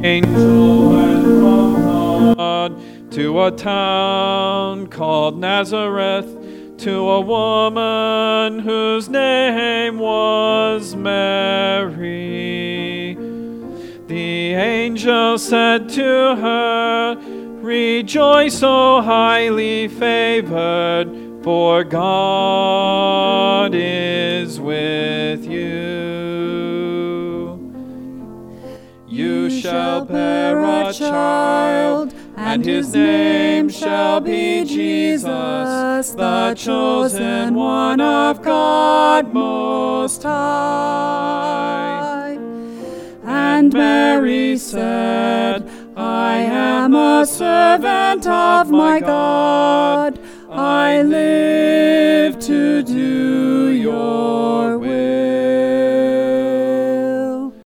Angel went from God to a town called Nazareth, to a woman whose name was Mary. The angel said to her, "Rejoice, O highly favored, for God is with you. You shall bear a child, and his name shall be Jesus, the chosen one of God Most High." And Mary said, "I am a servant of my God. I live to do your